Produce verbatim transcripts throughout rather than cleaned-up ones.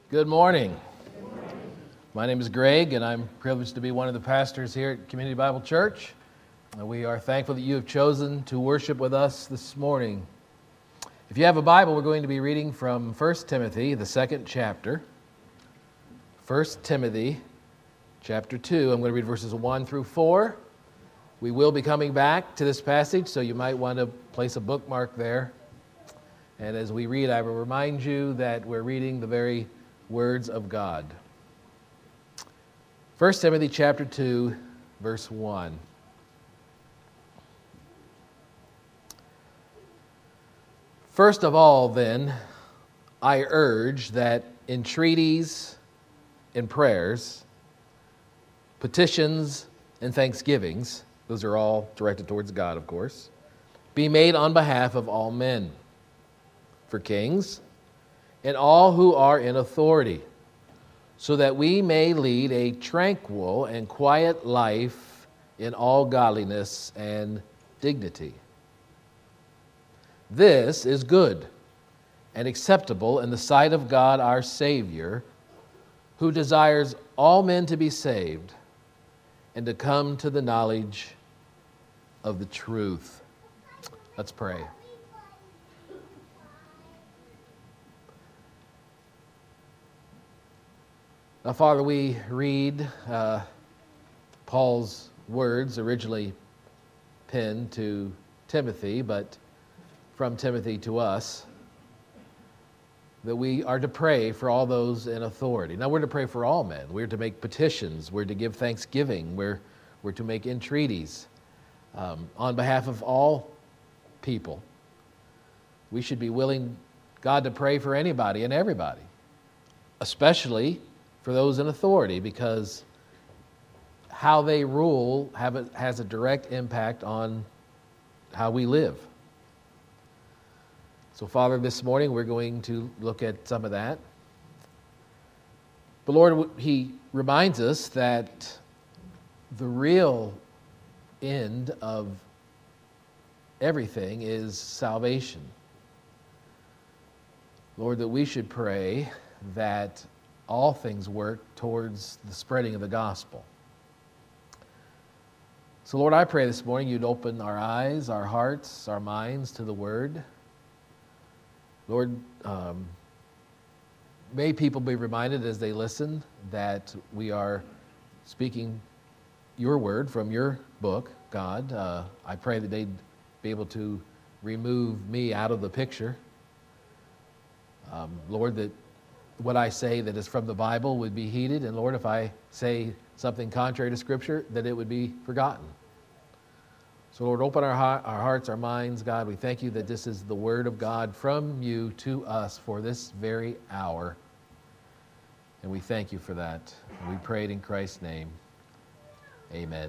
Good morning. My name is Greg, and I'm privileged to be one of the pastors here at Community Bible Church. Uh, We are thankful that you have chosen to worship with us this morning. If you have a Bible, we're going to be reading from First Timothy, the second chapter. First Timothy, chapter two. I'm going to read verses one through four. We will be coming back to this passage, so you might want to place a bookmark there. And as we read, I will remind you that we're reading the very words of God. First Timothy chapter two, verse one. First of all, then, I urge that entreaties and prayers, petitions and thanksgivings, those are all directed towards God, of course, be made on behalf of all men, for kings, and all who are in authority, so that we may lead a tranquil and quiet life in all godliness and dignity. This is good and acceptable in the sight of God our Savior, who desires all men to be saved and to come to the knowledge of the truth. Let's pray. Now, Father, we read uh, Paul's words, originally penned to Timothy, but from Timothy to us, that we are to pray for all those in authority. Now, we're to pray for all men. We're to make petitions. We're to give thanksgiving. We're, we're to make entreaties um, on behalf of all people. We should be willing, God, to pray for anybody and everybody, especially for those in authority, because how they rule have a, has a direct impact on how we live. So, Father, this morning we're going to look at some of that. But Lord, He reminds us that the real end of everything is salvation. Lord, that we should pray that all things work towards the spreading of the gospel. So, Lord, I pray this morning you'd open our eyes, our hearts, our minds to the Word. Lord, um, may people be reminded as they listen that we are speaking your Word from your book, God. Uh, I pray that they'd be able to remove me out of the picture. Um, Lord, that what I say that is from the Bible would be heeded, and Lord, if I say something contrary to Scripture, that it would be forgotten. So Lord, open our, our hearts, our minds, God. We thank you that this is the Word of God from you to us for this very hour. And we thank you for that. And we pray it in Christ's name. Amen.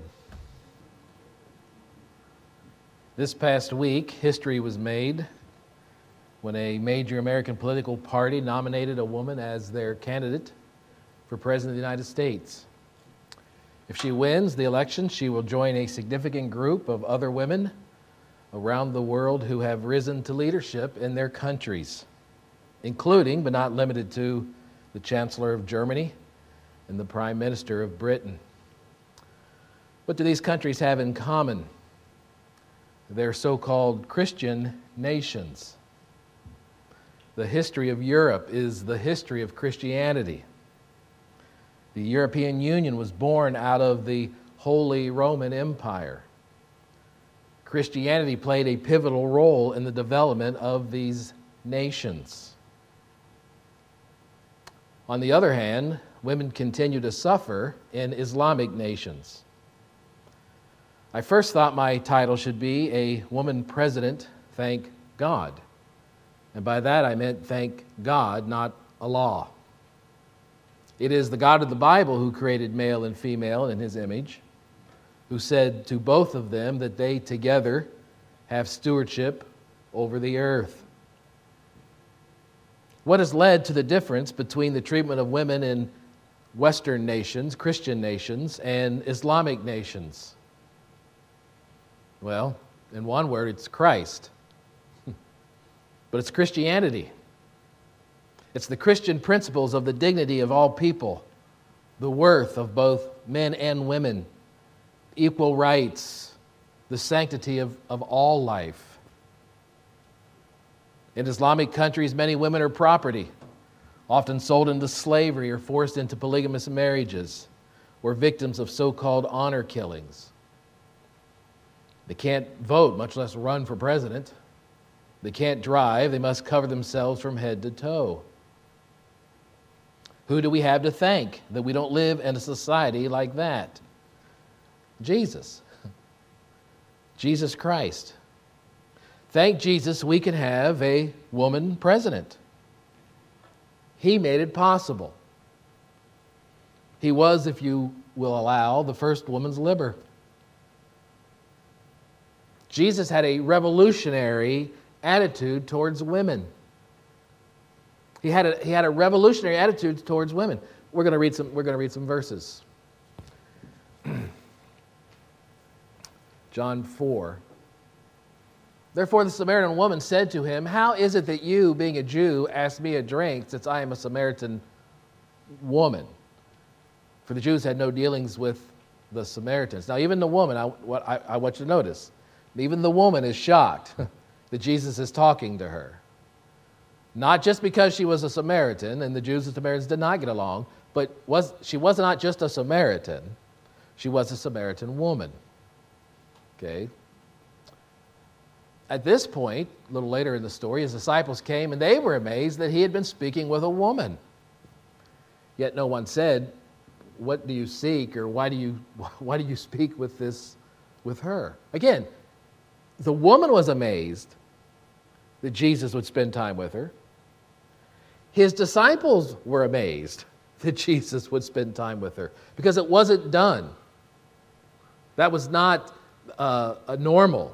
This past week, history was made when a major American political party nominated a woman as their candidate for President of the United States. If she wins the election, she will join a significant group of other women around the world who have risen to leadership in their countries, including, but not limited to, the Chancellor of Germany and the Prime Minister of Britain. What do these countries have in common? They're so-called Christian nations. The history of Europe is the history of Christianity. The European Union was born out of the Holy Roman Empire. Christianity played a pivotal role in the development of these nations. On the other hand, women continue to suffer in Islamic nations. I first thought my title should be A Woman President, Thank God. And by that I meant thank God, not Allah. It is the God of the Bible who created male and female in His image, who said to both of them that they together have stewardship over the earth. What has led to the difference between the treatment of women in Western nations, Christian nations, and Islamic nations? Well, in one word, it's Christ. But it's Christianity. It's the Christian principles of the dignity of all people, the worth of both men and women, equal rights, the sanctity of, of all life. In Islamic countries, many women are property, often sold into slavery or forced into polygamous marriages, or victims of so-called honor killings. They can't vote, much less run for president. They can't drive. They must cover themselves from head to toe. Who do we have to thank that we don't live in a society like that? Jesus. Jesus Christ. Thank Jesus we can have a woman president. He made it possible. He was, if you will allow, the first woman's liber. Jesus had a revolutionary attitude towards women. He had a, he had a revolutionary attitude towards women. We're going to read some, we're going to read some verses. John four. Therefore the Samaritan woman said to him, "How is it that you, being a Jew, ask me a drink, since I am a Samaritan woman?" For the Jews had no dealings with the Samaritans. Now even the woman, I, what I, I want you to notice, even the woman is shocked that Jesus is talking to her. Not just because she was a Samaritan, and the Jews and Samaritans did not get along, but was she was not just a Samaritan, she was a Samaritan woman. Okay? At this point, a little later in the story, his disciples came and they were amazed that he had been speaking with a woman. Yet no one said, "What do you seek?" or "Why do you why do you speak with this with her?" Again, the woman was amazed that Jesus would spend time with her. His disciples were amazed that Jesus would spend time with her because it wasn't done. That was not uh, a normal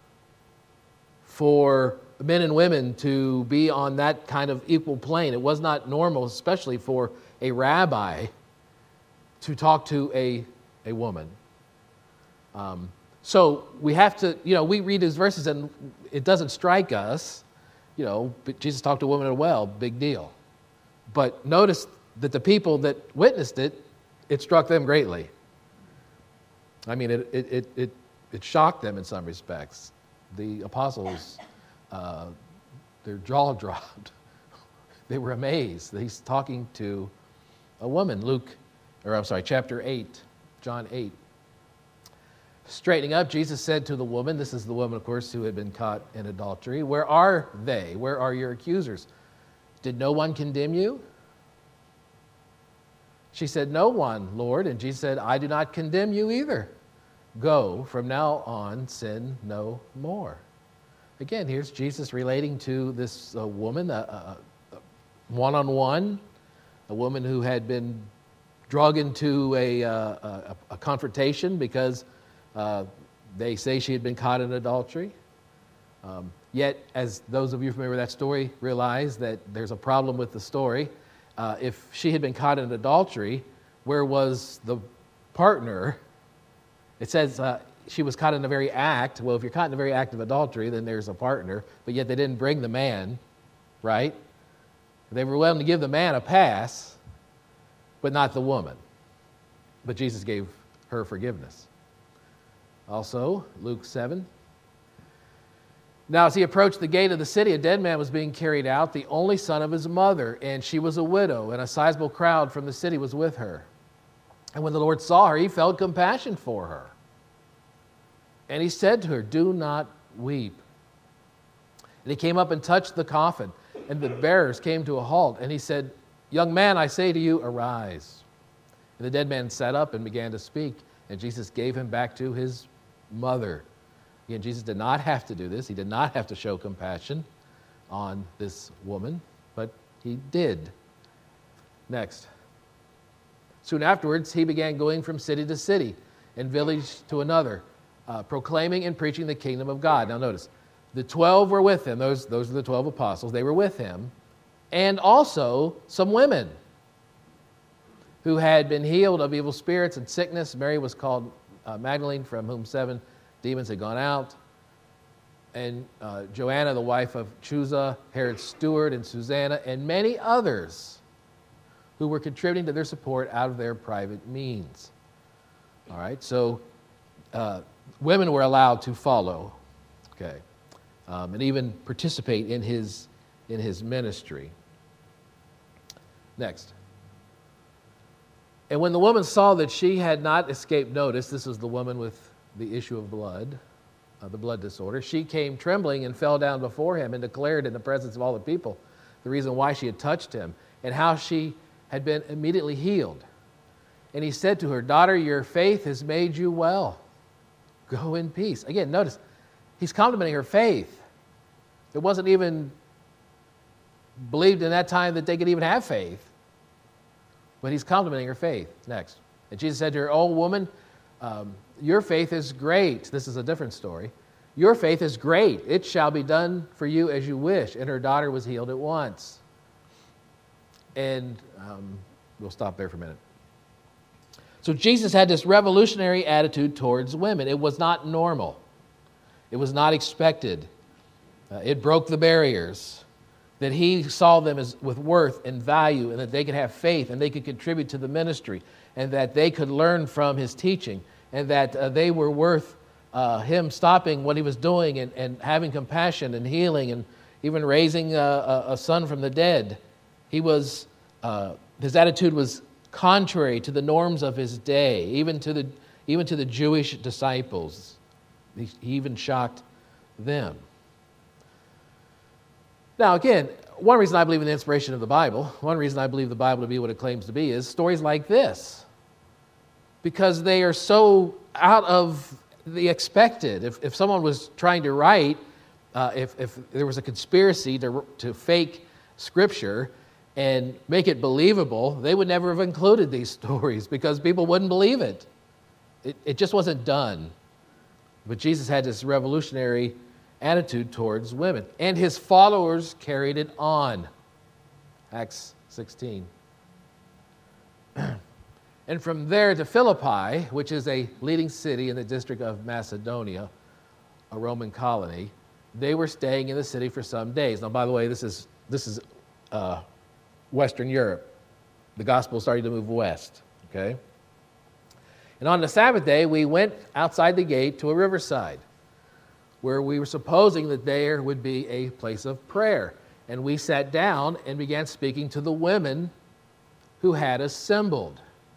for men and women to be on that kind of equal plane. It was not normal, especially for a rabbi, to talk to a, a woman. Um, so we have to, you know, we read these verses and it doesn't strike us, you know, but Jesus talked to a woman at a well, big deal. But notice that the people that witnessed it, it struck them greatly. I mean, it it it it, it shocked them in some respects. The apostles, uh, their jaw dropped. They were amazed that he's talking to a woman. Luke, or I'm sorry, chapter eight, John eight. Straightening up, Jesus said to the woman, this is the woman, of course, who had been caught in adultery, "Where are they? Where are your accusers? Did no one condemn you?" She said, "No one, Lord." And Jesus said, "I do not condemn you either. Go, from now on, sin no more." Again, here's Jesus relating to this uh, woman, a, a, a one-on-one, a woman who had been drug into a, uh, a, a confrontation because uh, they say she had been caught in adultery. Um, yet, as those of you familiar with that story realize that there's a problem with the story. Uh, if she had been caught in adultery, where was the partner? It says uh, she was caught in the very act. Well, if you're caught in the very act of adultery, then there's a partner. But yet they didn't bring the man, right? They were willing to give the man a pass, but not the woman. But Jesus gave her forgiveness. Also, Luke seven. Now, as he approached the gate of the city, a dead man was being carried out, the only son of his mother, and she was a widow, and a sizable crowd from the city was with her. And when the Lord saw her, he felt compassion for her. And he said to her, "Do not weep." And he came up and touched the coffin, and the bearers came to a halt. And he said, "Young man, I say to you, arise." And the dead man sat up and began to speak, and Jesus gave him back to his mother. Again, Jesus did not have to do this. He did not have to show compassion on this woman, but he did. Next. Soon afterwards, he began going from city to city and village to another, uh, proclaiming and preaching the kingdom of God. Now notice, the twelve were with him. Those, those are the twelve apostles. They were with him. And also some women who had been healed of evil spirits and sickness. Mary was called uh, Magdalene, from whom seven demons had gone out. and uh, Joanna, the wife of Chuza, Herod's steward, and Susanna, and many others who were contributing to their support out of their private means. All right, so uh, women were allowed to follow, okay, um, and even participate in his in his ministry. Next. And when the woman saw that she had not escaped notice, this is the woman with the issue of blood, uh, the blood disorder, she came trembling and fell down before him and declared in the presence of all the people the reason why she had touched him and how she had been immediately healed. And he said to her, "Daughter, your faith has made you well. Go in peace." Again, notice, he's complimenting her faith. It wasn't even believed in that time that they could even have faith. But he's complimenting her faith. Next. And Jesus said to her, "Oh, woman, um, your faith is great." This is a different story. "Your faith is great. It shall be done for you as you wish." And her daughter was healed at once. And um, we'll stop there for a minute. So Jesus had this revolutionary attitude towards women. It was not normal. It was not expected. Uh, it broke the barriers. That he saw them as with worth and value, and that they could have faith, and they could contribute to the ministry, and that they could learn from his teaching, and that uh, they were worth uh, him stopping what he was doing and, and having compassion and healing and even raising a, a, a son from the dead. He was, uh, his attitude was contrary to the norms of his day, even to the, even to the Jewish disciples. He, he even shocked them. Now, again, one reason I believe in the inspiration of the Bible, one reason I believe the Bible to be what it claims to be, is stories like this. Because they are so out of the expected. If, if someone was trying to write, uh, if, if there was a conspiracy to, to fake Scripture and make it believable, they would never have included these stories because people wouldn't believe it. It, it just wasn't done. But Jesus had this revolutionary attitude towards women, and his followers carried it on. Acts sixteen. And from there to Philippi, which is a leading city in the district of Macedonia, a Roman colony, they were staying in the city for some days. Now, by the way, this is this is uh, Western Europe. The gospel started to move west. Okay. And on the Sabbath day, we went outside the gate to a riverside, where we were supposing that there would be a place of prayer. And we sat down and began speaking to the women who had assembled.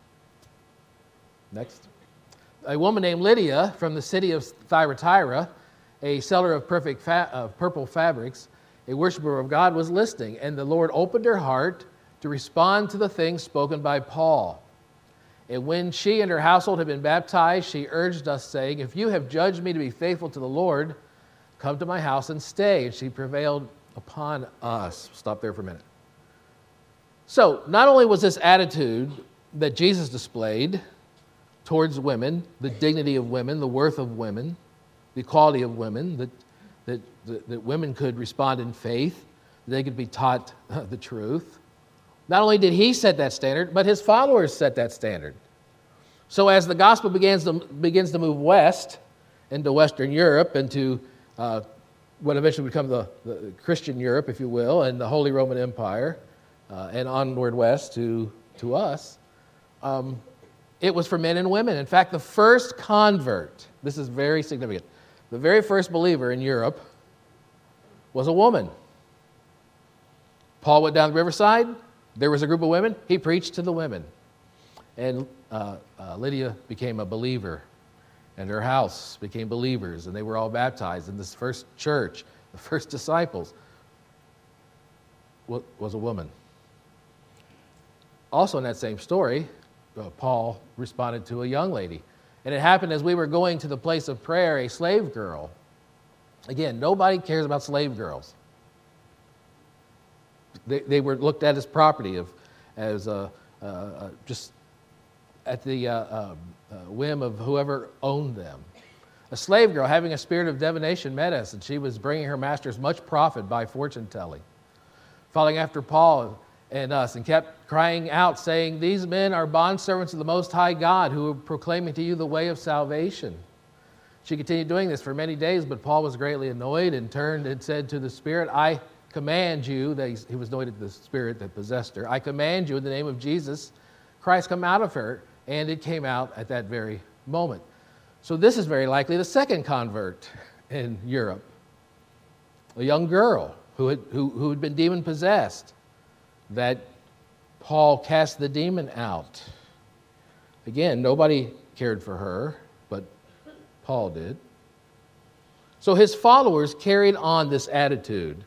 Next. A woman named Lydia from the city of Thyatira, a seller of perfect fa- of purple fabrics, a worshiper of God, was listening. And the Lord opened her heart to respond to the things spoken by Paul. And when she and her household had been baptized, she urged us, saying, "If you have judged me to be faithful to the Lord, come to my house and stay." And she prevailed upon us. Stop there for a minute. So, not only was this attitude that Jesus displayed towards women, the dignity of women, the worth of women, the equality of women, that, that, that, that women could respond in faith, they could be taught the truth. Not only did he set that standard, but his followers set that standard. So as the gospel begins to, begins to move west into Western Europe, into uh, what eventually would become the, the Christian Europe, if you will, and the Holy Roman Empire, uh, and onward west to, to us, um, it was for men and women. In fact, the first convert, this is very significant, the very first believer in Europe was a woman. Paul went down the riverside. There was a group of women. He preached to the women. And uh, uh, Lydia became a believer. And her house became believers. And they were all baptized. And this first church, the first disciples, was a woman. Also in that same story, uh, Paul responded to a young lady. And it happened as we were going to the place of prayer, a slave girl. Again, nobody cares about slave girls. They, they were looked at as property, of, as uh, uh, just at the uh, uh, whim of whoever owned them. A slave girl having a spirit of divination met us, and she was bringing her masters much profit by fortune-telling. Following after Paul and us, and kept crying out, saying, "These men are bondservants of the Most High God, who are proclaiming to you the way of salvation." She continued doing this for many days, but Paul was greatly annoyed and turned and said to the spirit, I command you, that he was annoyed at the spirit that possessed her, I command you in the name of Jesus Christ, come out of her. And it came out at that very moment. So this is very likely the second convert in Europe. A young girl who had, who, who had been demon-possessed, that Paul cast the demon out. Again, nobody cared for her, but Paul did. So his followers carried on this attitude,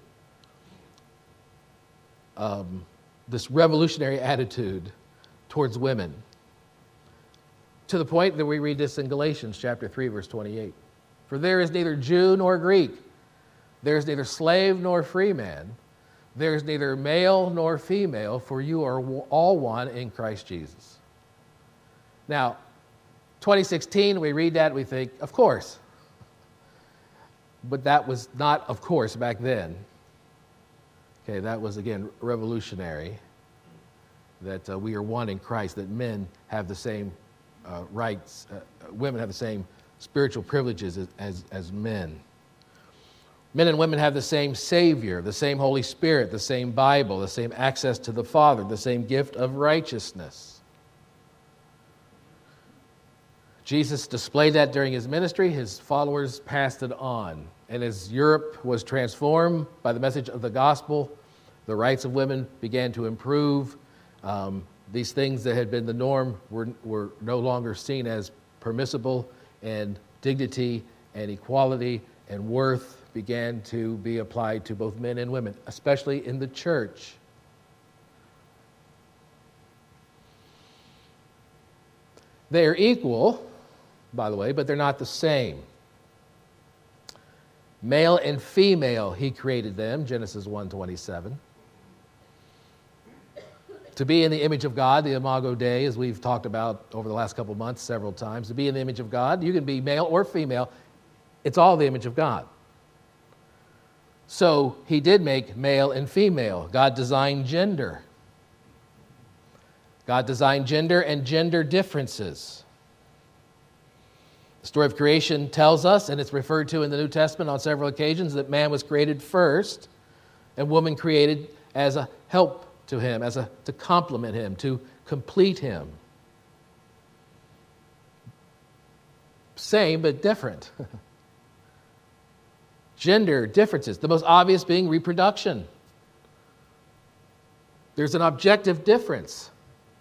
um, this revolutionary attitude towards women, to the point that we read this in Galatians chapter three, verse twenty-eight. For there is neither Jew nor Greek, there is neither slave nor free man, there is neither male nor female, for you are all one in Christ Jesus. Now, twenty sixteen, we read that, we think, of course. But that was not of course back then. Okay, that was, again, revolutionary, that uh, we are one in Christ, that men have the same uh, rights, uh, women have the same spiritual privileges as, as, as men. Men and women have the same Savior, the same Holy Spirit, the same Bible, the same access to the Father, the same gift of righteousness. Jesus displayed that during his ministry. His followers passed it on. And as Europe was transformed by the message of the gospel, the rights of women began to improve. Um, these things that had been the norm were, were no longer seen as permissible, and dignity and equality and worth began to be applied to both men and women, especially in the church. They are equal, by the way, but they're not the same. Male and female, he created them, Genesis one twenty-seven. To be in the image of God, the Imago Dei, as we've talked about over the last couple of months several times, to be in the image of God, you can be male or female. It's all the image of God. So he did make male and female. God designed gender. God designed gender and gender differences. The story of creation tells us, and it's referred to in the New Testament on several occasions, that man was created first and woman created as a help to him, as a to complement him, to complete him. Same but different. Gender differences, the most obvious being reproduction. There's an objective difference.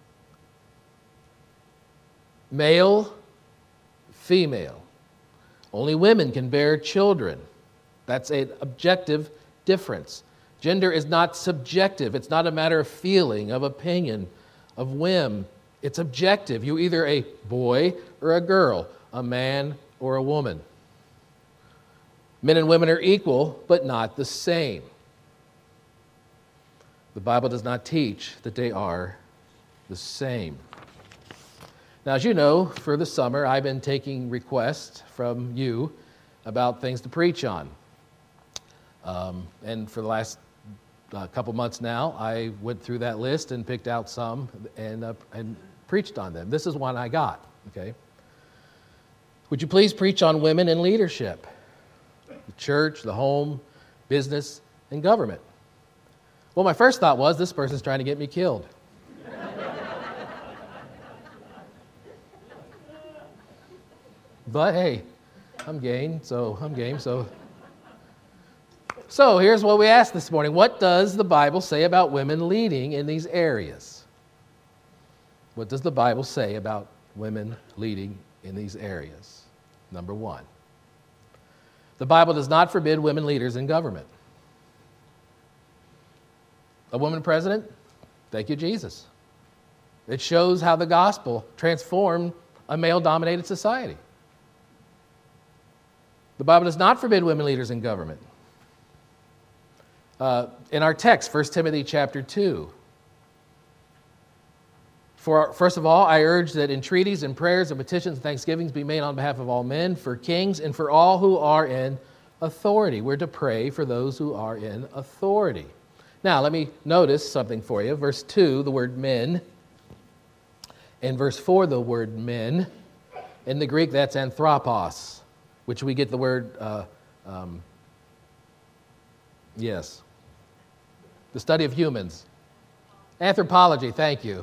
Male, female. Only women can bear children. That's an objective difference. Gender is not subjective. It's not a matter of feeling, of opinion, of whim. It's objective. You're either a boy or a girl, a man or a woman. Men and women are equal, but not the same. The Bible does not teach that they are the same. Now, as you know, for the summer, I've been taking requests from you about things to preach on. Um, and for the last uh, couple months now, I went through that list and picked out some and, uh, and preached on them. This is one I got, okay? Would you please preach on women in leadership? The church, the home, business, and government. Well, my first thought was, this person's trying to get me killed. But hey, I'm game, so I'm game, so. So here's what we asked this morning. What does the Bible say about women leading in these areas? What does the Bible say about women leading in these areas? Number one, the Bible does not forbid women leaders in government. A woman president? Thank you, Jesus. It shows how the gospel transformed a male-dominated society. The Bible does not forbid women leaders in government. Uh, in our text, First Timothy chapter two, For, first of all, I urge that entreaties and prayers and petitions and thanksgivings be made on behalf of all men, for kings, and for all who are in authority. We're to pray for those who are in authority. Now, let me notice something for you. Verse two, the word men. In verse four, the word men. In the Greek, that's anthropos, which we get the word, uh, um, yes, the study of humans. Anthropology, thank you.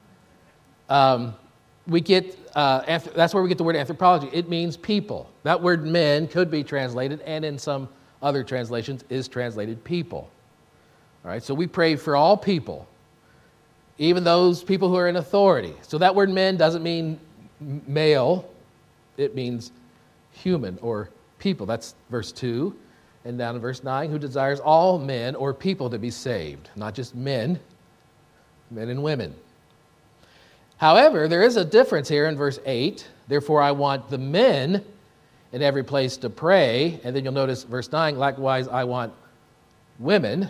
Um, we get, uh, anth- that's where we get the word anthropology. It means people. That word men could be translated, and in some other translations is translated people. All right, so we pray for all people, even those people who are in authority. So that word men doesn't mean male, it means human or people. That's verse two. And down in verse nine, who desires all men or people to be saved, not just men, men and women. However, there is a difference here in verse eight. Therefore, I want the men in every place to pray. And then you'll notice verse nine, likewise, I want women.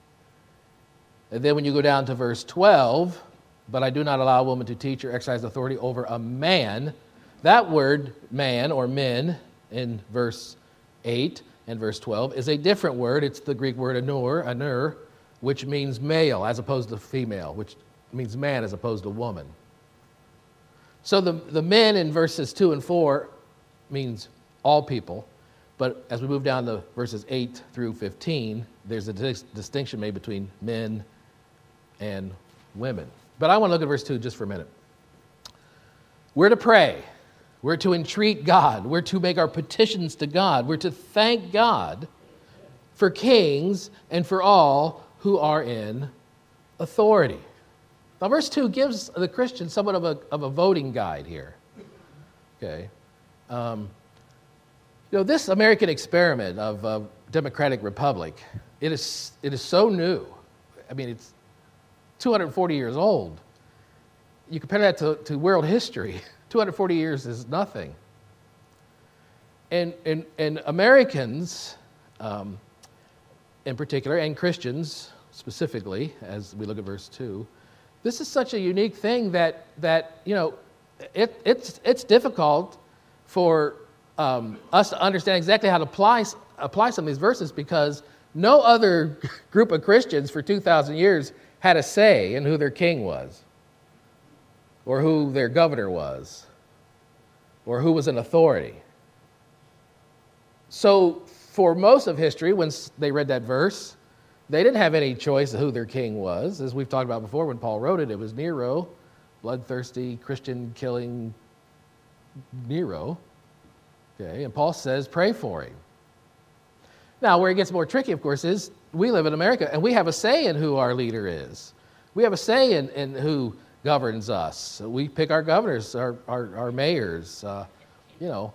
And then when you go down to verse twelve, but I do not allow a woman to teach or exercise authority over a man. That word, man or men, in verse eight and verse twelve, is a different word. It's the Greek word anur, anur, which means male as opposed to female, which means man as opposed to woman. So the, the men in verses two and four means all people, but as we move down to verses eight through fifteen, there's a dis- distinction made between men and women. But I want to look at verse two just for a minute. We're to pray. We're to entreat God. We're to make our petitions to God. We're to thank God for kings and for all who are in authority. Now, verse two gives the Christian somewhat of a, of a voting guide here. Okay. Um, you know, this American experiment of a democratic republic, it is, it is so new. I mean, it's two hundred forty years old. You compare that to, to world history, two hundred forty years is nothing. And, and, and Americans, um, in particular, and Christians specifically, as we look at verse two, this is such a unique thing that, that you know, it, it's, it's difficult for um, us to understand exactly how to apply, apply some of these verses, because no other group of Christians for two thousand years had a say in who their king was, or who their governor was, or who was in authority. So for most of history, when they read that verse, they didn't have any choice of who their king was. As we've talked about before, when Paul wrote it, it was Nero, bloodthirsty, Christian-killing Nero. Okay, and Paul says, pray for him. Now, where it gets more tricky, of course, is we live in America, and we have a say in who our leader is. We have a say in, in who governs us. We pick our governors, our, our, our mayors. Uh, you know,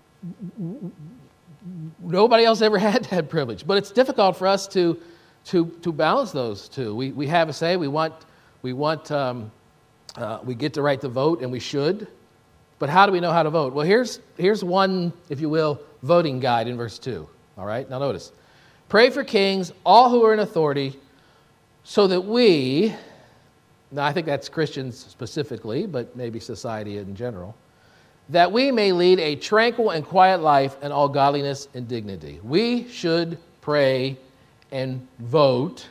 nobody else ever had that privilege. But it's difficult for us to to to balance those two. We we have a say. We want we want um, uh, we get the right to vote, and we should. But how do we know how to vote? Well, here's here's one, if you will, voting guide in verse two. All right, now notice. Pray for kings, all who are in authority, so that we, now I think that's Christians specifically, but maybe society in general, that we may lead a tranquil and quiet life in all godliness and dignity. We should pray and vote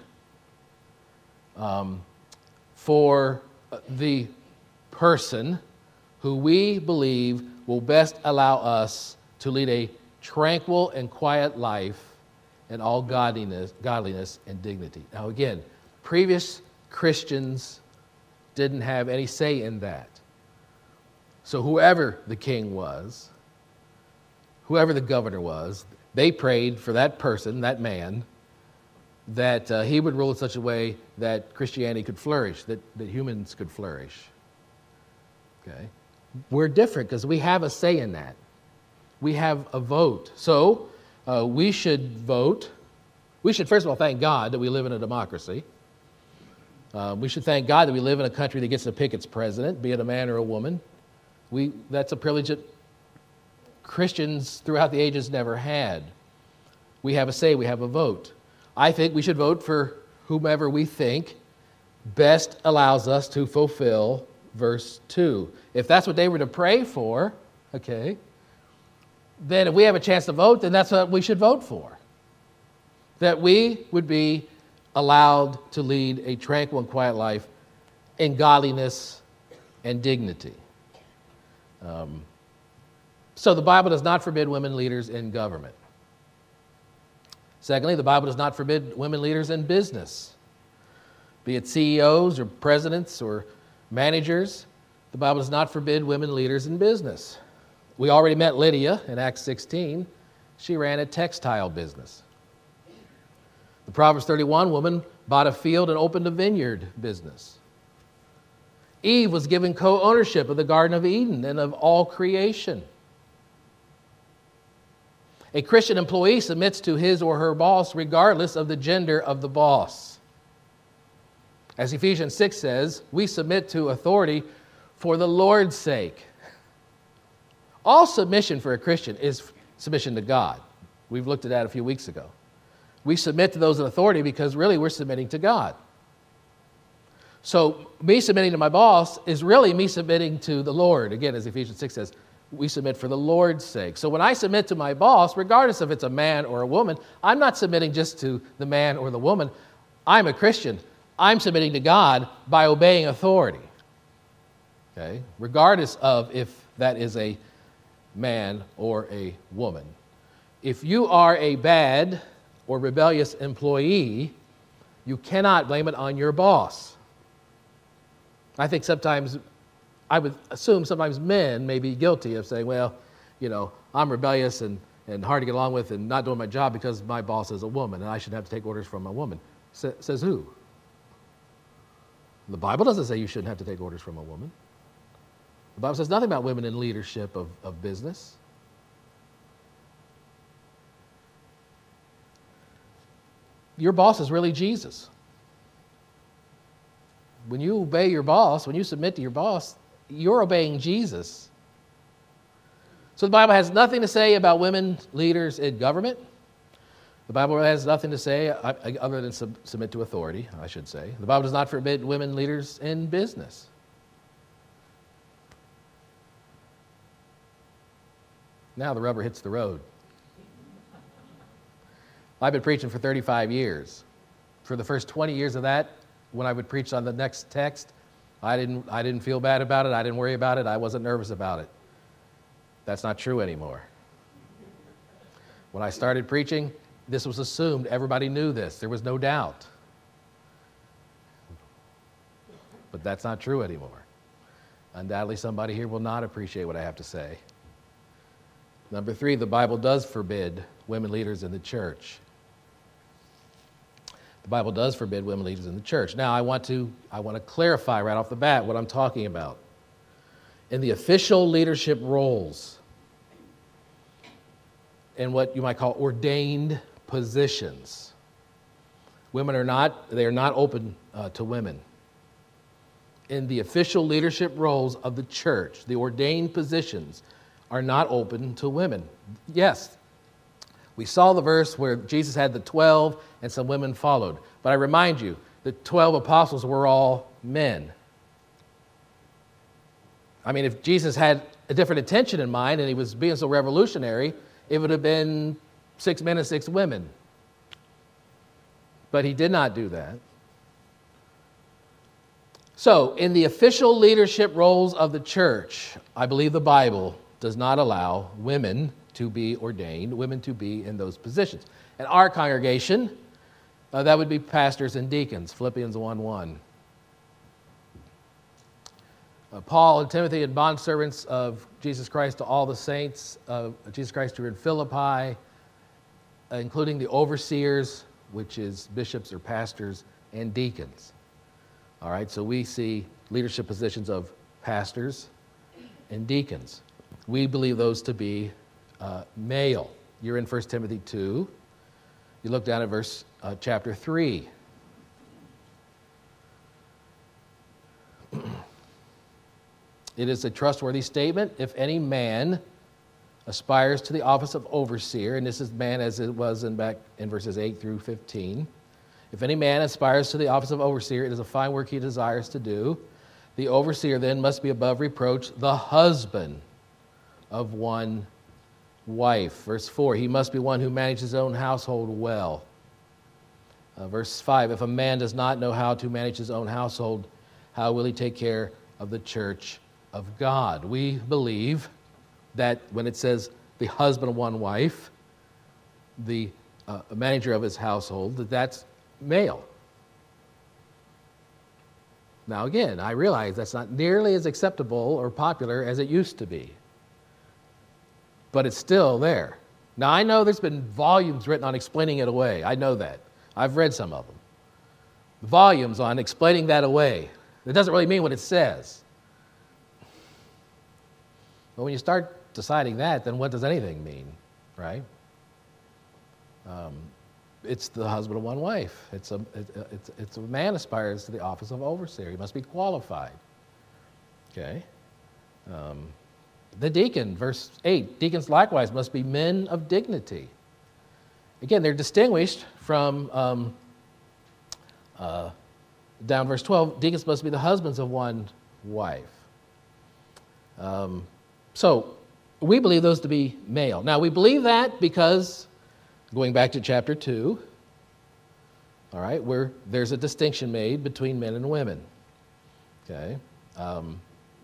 um, for the person who we believe will best allow us to lead a tranquil and quiet life in all godliness, godliness and dignity. Now again, previous Christians didn't have any say in that. So whoever the king was, whoever the governor was, they prayed for that person, that man, that uh, he would rule in such a way that Christianity could flourish, that, that humans could flourish. Okay? We're different because we have a say in that. We have a vote. So uh, we should vote. We should, first of all, thank God that we live in a democracy. Uh, we should thank God that we live in a country that gets to pick its president, be it a man or a woman. We, that's a privilege that Christians throughout the ages never had. We have a say, we have a vote. I think we should vote for whomever we think best allows us to fulfill verse two. If that's what they were to pray for, okay, then if we have a chance to vote, then that's what we should vote for. That we would be allowed to lead a tranquil and quiet life in godliness and dignity. Um, So the Bible does not forbid women leaders in government. Secondly, the Bible does not forbid women leaders in business. Be it C E Os or presidents or managers, the Bible does not forbid women leaders in business. We already met Lydia in Acts sixteen. She ran a textile business. The Proverbs thirty-one woman bought a field and opened a vineyard business. Eve was given co-ownership of the Garden of Eden and of all creation. A Christian employee submits to his or her boss regardless of the gender of the boss. As Ephesians six says, we submit to authority for the Lord's sake. All submission for a Christian is submission to God. We've looked at that a few weeks ago. We submit to those in authority because really we're submitting to God. So me submitting to my boss is really me submitting to the Lord. Again, as Ephesians six says, we submit for the Lord's sake. So when I submit to my boss, regardless if it's a man or a woman, I'm not submitting just to the man or the woman. I'm a Christian. I'm submitting to God by obeying authority. Okay? Regardless of if that is a man or a woman. If you are a bad or rebellious employee, you cannot blame it on your boss. I think sometimes, I would assume sometimes men may be guilty of saying, well, you know, I'm rebellious and, and hard to get along with and not doing my job because my boss is a woman and I should have to take orders from a woman. Sa- says who? The Bible doesn't say you shouldn't have to take orders from a woman. The Bible says nothing about women in leadership of, of business. Your boss is really Jesus. When you obey your boss, when you submit to your boss, you're obeying Jesus. So the Bible has nothing to say about women leaders in government. The Bible has nothing to say other than sub- submit to authority, I should say. The Bible does not forbid women leaders in business. Now the rubber hits the road. I've been preaching for thirty-five years. For the first twenty years of that, when I would preach on the next text, I didn't, I didn't feel bad about it. I didn't worry about it. I wasn't nervous about it. That's not true anymore. When I started preaching, this was assumed. Everybody knew this. There was no doubt. But that's not true anymore. Undoubtedly, somebody here will not appreciate what I have to say. Number three, the Bible does forbid women leaders in the church. The Bible does forbid women leaders in the church. Now, I want to, I want to clarify right off the bat what I'm talking about. In the official leadership roles, in what you might call ordained positions, women are not, they are not open uh, to women. In the official leadership roles of the church, the ordained positions are not open to women. Yes, we saw the verse where Jesus had the twelve and some women followed. But I remind you, the twelve apostles were all men. I mean, if Jesus had a different intention in mind and he was being so revolutionary, it would have been six men and six women. But he did not do that. So, in the official leadership roles of the church, I believe the Bible does not allow women to be ordained, women to be in those positions. In our congregation, uh, that would be pastors and deacons, Philippians one one. Uh, Paul and Timothy and bondservants of Jesus Christ to all the saints of Jesus Christ who are in Philippi, uh, including the overseers, which is bishops or pastors, and deacons. All right, so we see leadership positions of pastors and deacons. We believe those to be uh, male. You're in First Timothy two. You look down at verse uh, chapter three. It is a trustworthy statement. If any man aspires to the office of overseer, and this is man as it was in back in verses eight through fifteen. If any man aspires to the office of overseer, it is a fine work he desires to do. The overseer then must be above reproach, the husband of one wife. Verse four, he must be one who manages his own household well. Uh, verse five, if a man does not know how to manage his own household, how will he take care of the church of God? We believe that when it says the husband of one wife, the uh, manager of his household, that that's male. Now again, I realize that's not nearly as acceptable or popular as it used to be, but it's still there. Now I know there's been volumes written on explaining it away. I know that. I've read some of them. Volumes on explaining that away. It doesn't really mean what it says. But when you start deciding that, then what does anything mean, right? Um, it's the husband of one wife. It's a, it, it's, it's a man aspires to the office of overseer. He must be qualified. Okay? Um, the deacon, verse eight, deacons likewise must be men of dignity. Again, they're distinguished from, um, uh, down verse twelve, deacons must be the husbands of one wife. Um, so, we believe those to be male. Now, we believe that because, going back to chapter two, all right, where there's a distinction made between men and women. Okay? Um,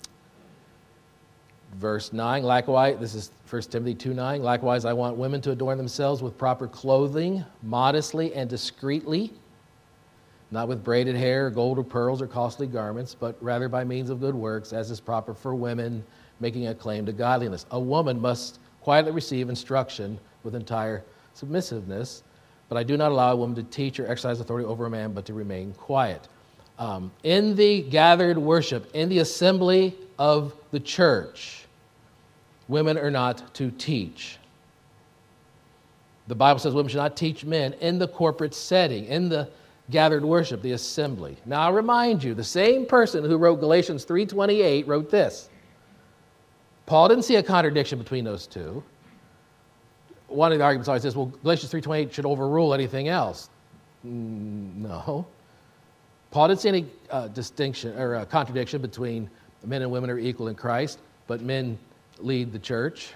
verse nine, likewise, this is First Timothy two nine, likewise I want women to adorn themselves with proper clothing, modestly and discreetly, not with braided hair, gold or pearls or costly garments, but rather by means of good works, as is proper for women, making a claim to godliness. A woman must quietly receive instruction with entire submissiveness, but I do not allow a woman to teach or exercise authority over a man, but to remain quiet. Um, in the gathered worship, in the assembly of the church, women are not to teach. The Bible says women should not teach men in the corporate setting, in the gathered worship, the assembly. Now I remind you, the same person who wrote Galatians three twenty-eight wrote this. Paul didn't see a contradiction between those two. One of the arguments always is, well, Galatians three twenty-eight should overrule anything else. No. Paul didn't see any uh, distinction or uh, contradiction between men and women are equal in Christ, but men lead the church.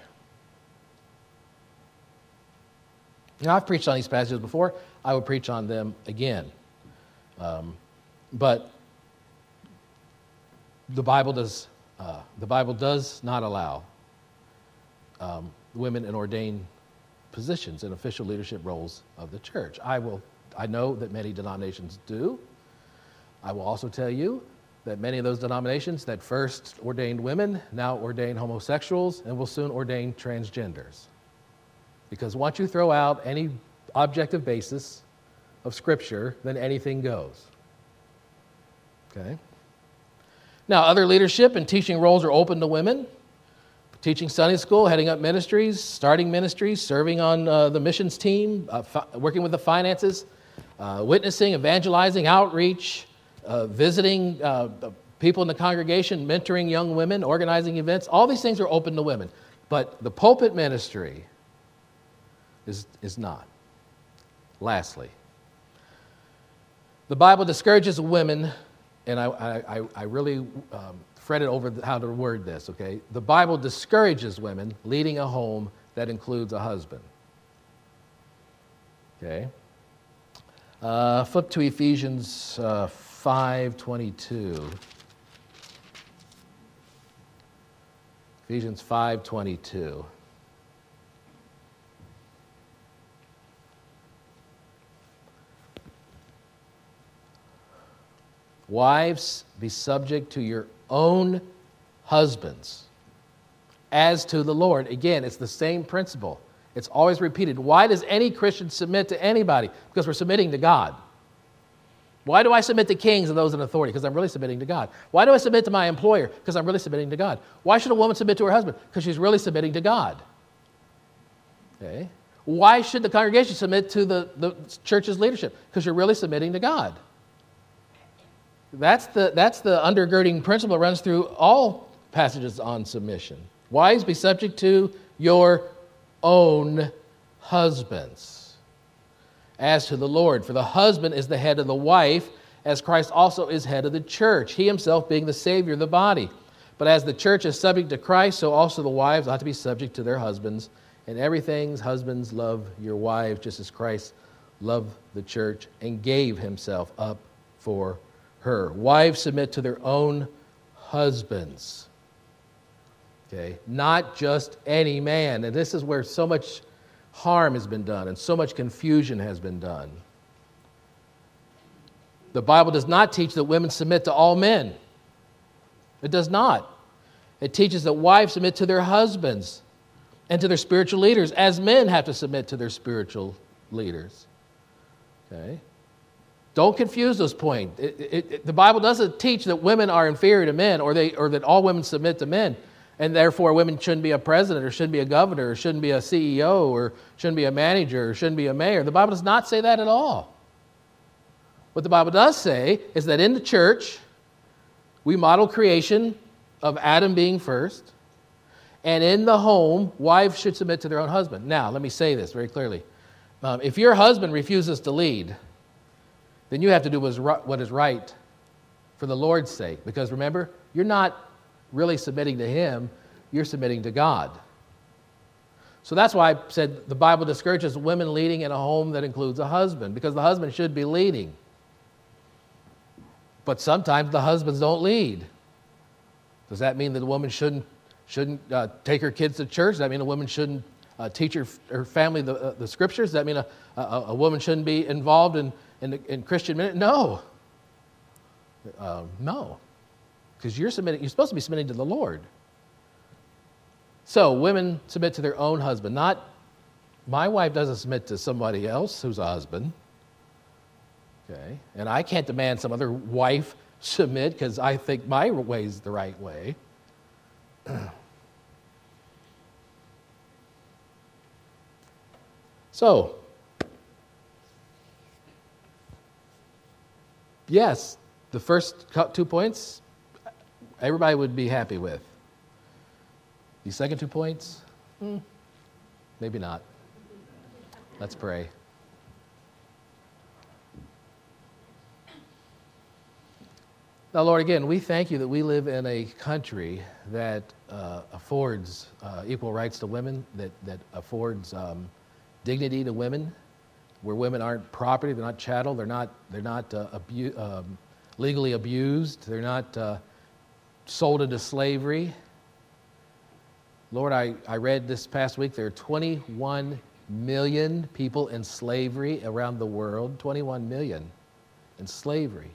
Now, I've preached on these passages before. I will preach on them again. Um, but the Bible does uh, the Bible does not allow um, women in ordained positions in official leadership roles of the church. I will. I know that many denominations do. I will also tell you that many of those denominations that first ordained women now ordain homosexuals and will soon ordain transgenders. Because once you throw out any objective basis of Scripture, then anything goes. Okay? Now, other leadership and teaching roles are open to women. Teaching Sunday school, heading up ministries, starting ministries, serving on uh, the missions team, uh, fi- working with the finances, uh, witnessing, evangelizing, outreach, uh, visiting uh, people in the congregation, mentoring young women, organizing events. All these things are open to women. But the pulpit ministry is, is not. Lastly, the Bible discourages women, and I, I, I really um, fretted over how to word this, okay? The Bible discourages women leading a home that includes a husband. Okay? Uh, flip to Ephesians uh, five twenty-two. Ephesians five twenty-two. Wives, be subject to your own husbands as to the Lord. Again, it's the same principle. It's always repeated. Why does any Christian submit to anybody? Because we're submitting to God. Why do I submit to kings and those in authority? Because I'm really submitting to God. Why do I submit to my employer? Because I'm really submitting to God. Why should a woman submit to her husband? Because she's really submitting to God. Okay. Why should the congregation submit to the, the church's leadership? Because you're really submitting to God. That's the, that's the undergirding principle that runs through all passages on submission. Wives, be subject to your own husbands, as to the Lord. For the husband is the head of the wife, as Christ also is head of the church, he himself being the Savior of the body. But as the church is subject to Christ, so also the wives ought to be subject to their husbands. In everything, husbands, love your wives, just as Christ loved the church and gave himself up for her. Wives, submit to their own husbands. Okay? Not just any man. And this is where so much harm has been done and so much confusion has been done. The Bible does not teach that women submit to all men. It does not. It teaches that wives submit to their husbands and to their spiritual leaders, as men have to submit to their spiritual leaders. Okay? Don't confuse those points. It, it, it, the Bible doesn't teach that women are inferior to men, or they, or that all women submit to men, and therefore women shouldn't be a president, or shouldn't be a governor, or shouldn't be a C E O, or shouldn't be a manager, or shouldn't be a mayor. The Bible does not say that at all. What the Bible does say is that in the church, we model creation of Adam being first, and in the home, wives should submit to their own husband. Now, let me say this very clearly. Um, if your husband refuses to lead, then you have to do what is right for the Lord's sake. Because remember, you're not really submitting to him, you're submitting to God. So that's why I said the Bible discourages women leading in a home that includes a husband, because the husband should be leading. But sometimes the husbands don't lead. Does that mean that the woman shouldn't shouldn't uh, take her kids to church? Does that mean a woman shouldn't uh, teach her, her family the, uh, the scriptures? Does that mean a, a, a woman shouldn't be involved in, in, in Christian ministry? No. Uh, no. Because you're submitting, you're supposed to be submitting to the Lord. So women submit to their own husband. Not, my wife doesn't submit to somebody else who's a husband. Okay, and I can't demand some other wife submit because I think my way is the right way. So, yes, the first two points, everybody would be happy with. The second two points, hmm, maybe not. Let's pray. Now, Lord, again, we thank you that we live in a country that uh, affords uh, equal rights to women, that, that affords um, dignity to women, where women aren't property, they're not chattel, they're not, they're not uh, abu- um, legally abused, they're not uh, sold into slavery. Lord, I, I read this past week there are twenty-one million people in slavery around the world, twenty-one million in slavery.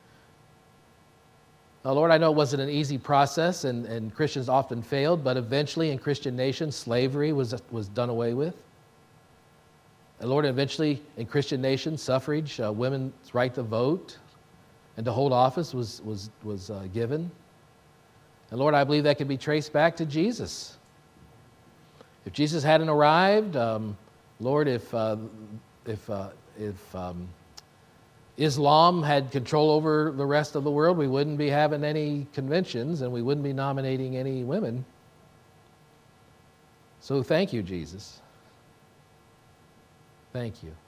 Now, Lord, I know it wasn't an easy process, and, and Christians often failed, but eventually in Christian nations, slavery was, was done away with. And Lord, eventually in Christian nations, suffrage, uh, women's right to vote and to hold office was, was, was uh, given. And Lord, I believe that can be traced back to Jesus. If Jesus hadn't arrived, um, Lord, if, uh, if, uh, if um, Islam had control over the rest of the world, we wouldn't be having any conventions and we wouldn't be nominating any women. So thank you, Jesus. Thank you.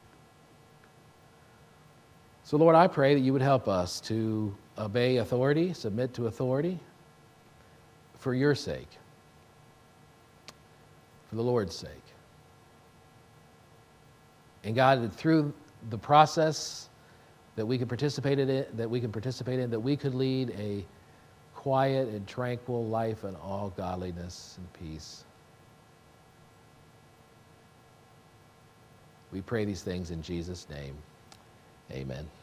So Lord, I pray that you would help us to obey authority, submit to authority for your sake, for the Lord's sake. And God, that through the process that we can participate in it, that we can participate in, that we could lead a quiet and tranquil life in all godliness and peace. We pray these things in Jesus' name. Amen.